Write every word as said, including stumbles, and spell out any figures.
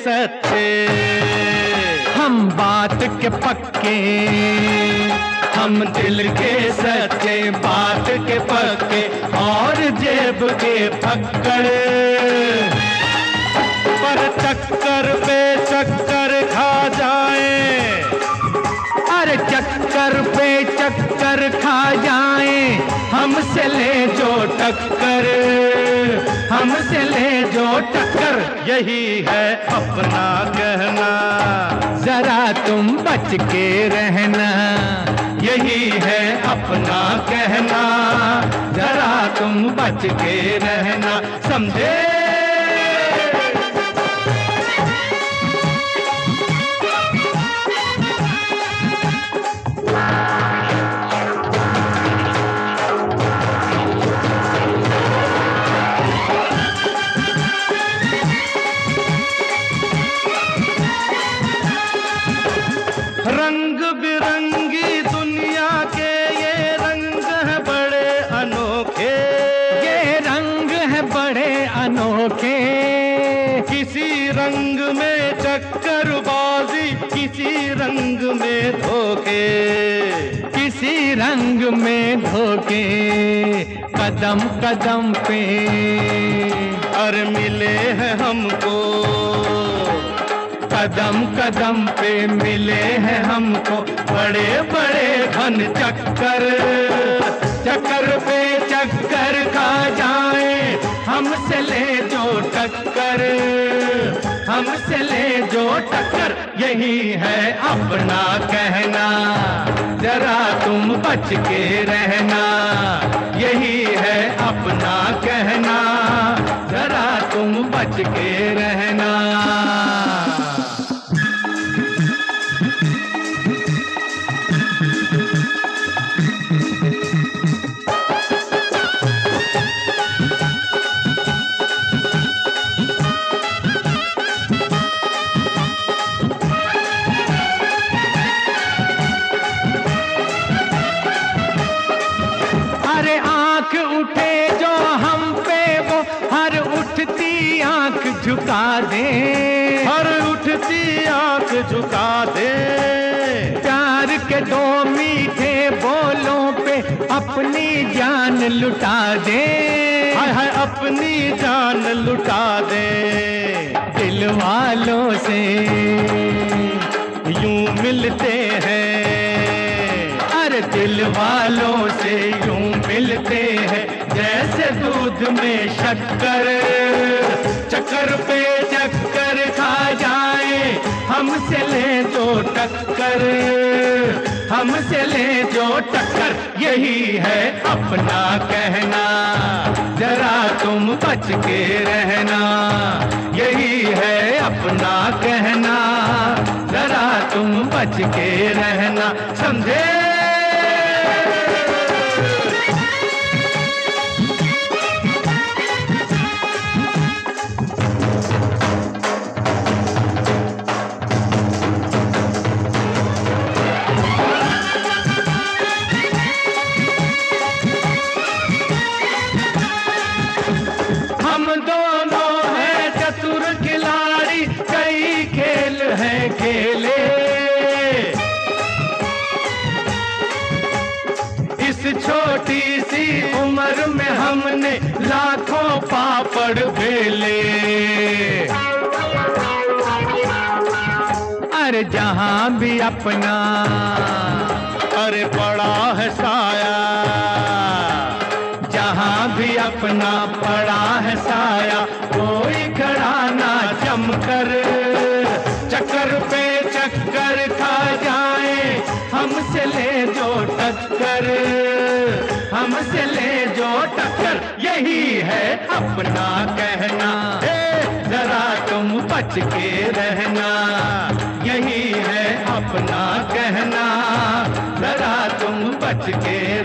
सच्चे, हम बात के पक्के, हम दिल के सच्चे, बात के पक्के और जेब के फक्कड़। पर चक्कर पे चक्कर खा जाए, अरे चक्कर पे चक्कर खा जाए, हमसे ले जो टक्कर, हमसे ले जो टक्कर। यही है अपना कहना, जरा तुम बच के रहना। यही है अपना कहना, जरा तुम बच के रहना, समझे। रंग बिरंगी दुनिया के ये रंग है बड़े अनोखे, ये रंग है बड़े अनोखे। किसी रंग में चक्करबाजी, किसी रंग में धोखे, किसी रंग में धोखे। कदम कदम पे और मिले हैं हमको, कदम कदम पे मिले हैं हमको बड़े बड़े घन चक्कर। चक्कर पे चक्कर खा जाए, हमसे ले जो टक्कर, हमसे ले जो टक्कर। यही है अपना कहना, जरा तुम बच के रहना। यही है अपना कहना, जरा तुम बच के रहना। अरे आंख उठे जो हम पे वो हर उठती आंख झुका दे, हर उठती आंख झुका दे। प्यार के दो मीठे बोलों पे अपनी जान लुटा दे। हाय हाय अपनी जान लुटा दे। दिल वालों से यूं मिलते हैं, अरे दिल वालों से यूं मिलते हैं जैसे दूध में शक्कर। चक्कर पे चक्कर खा जाए, हमसे ले जो टक्कर, हमसे ले जो टक्कर। यही है अपना कहना, जरा तुम बच के रहना। यही है अपना कहना, जरा तुम बच के रहना, समझे। हम दोनों हैं चतुर खिलाड़ी, कई खेल हैं खेले। इस छोटी सी उम्र में हमने लाखों पापड़ बेले। अरे जहां भी अपना अरे पड़ा है साया, जहां भी अपना पड़ा है साया, कोई खड़ा ना जमकर। चक्कर पे चक्कर खा जाए, हमसे ले जो टक्कर, हमसे ले जो टक्कर। यही है अपना कहना, जरा तुम बच के रहना। यही है अपना कहना, जरा तुम बच के